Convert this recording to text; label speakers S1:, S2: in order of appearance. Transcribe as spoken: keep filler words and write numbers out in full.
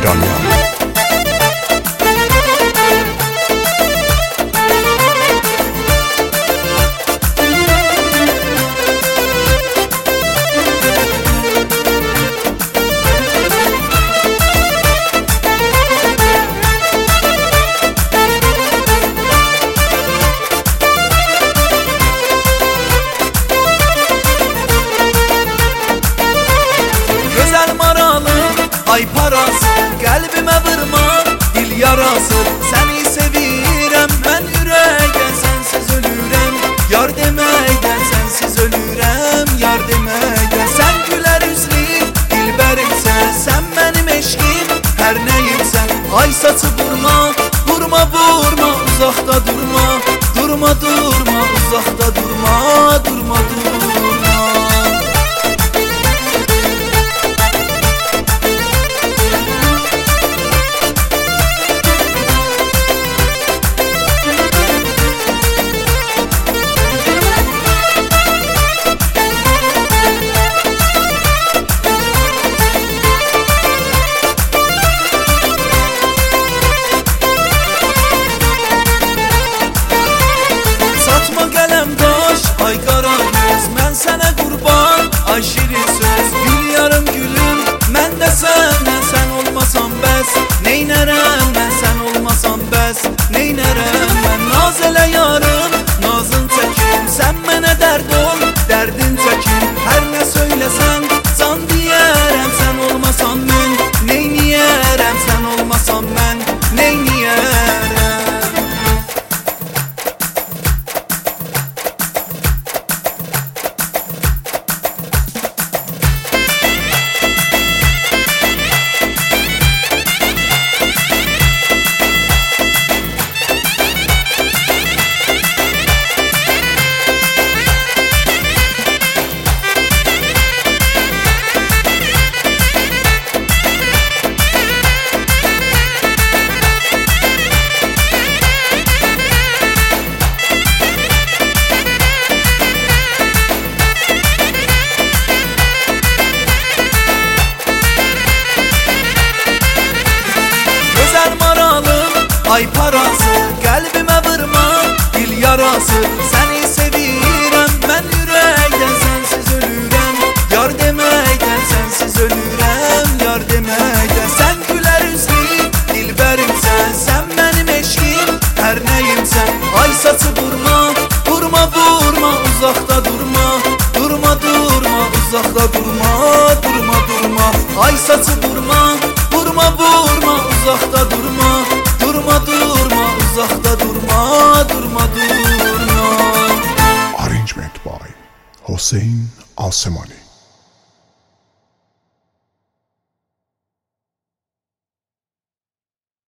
S1: İranyan.
S2: Ay parası, qəlbimə vurma, dil yarası. Səni sevirəm, mən ürəkdən sənsiz ölürəm. Yar deməkdən sənsiz ölürəm, yar deməkdən. Sən gülər üzlü, dilbərimsən, sən mənim eşqim, hər nəyimsən. Ay saçı vurma, vurma vurma, uzaqda durma. Durma durma, uzaqda durma, durma durma. Ay qara göz, mən sənə qurban, ay şirin söz. Gül yarım gülüm, mən də sənə, sən olmasan bəs. Neynərəm mən sən olmasan bəs, neynərəm mən. Naz elə yarım, nazın çəkim, sən mənə dərd ol, dərdin çəkim. Hər nə söyləsən, can deyərəm, sən olmasan mən. Neyniyərəm, sən olmasan mən, neyniyərəm. Ay parası, qəlbimə vurma, dil yarası. Səni sevirəm, mən ürəkdən sənsiz ölürəm. Yar deməkdən sənsiz ölürəm, yar deməkdən. Sən gülər üzlü, dilbərimsən, sən mənim eşqim, hər nəyimsən. Ay saçı vurma, vurma vurma, uzaqda durma. Durma durma, uzaqda durma, durma durma. Ay saçı vurma, vurma vurma, uzaqda durma. Durma durma, uzaqda durma, durma durma.
S1: Arrangement by Hossein Alsemani.